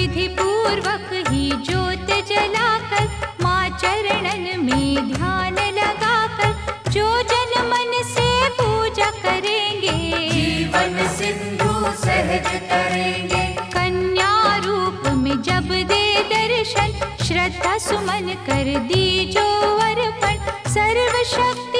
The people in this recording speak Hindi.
विधि पूर्वक ही ज्योत जलाकर, माँ चरणन में ध्यान लगाकर, जो जन मन से पूजा करेंगे, जीवन सिंधु सहज करेंगे। कन्या रूप में जब दे दर्शन, श्रद्धा सुमन कर दी जो अर्पण, सर्व शक्ति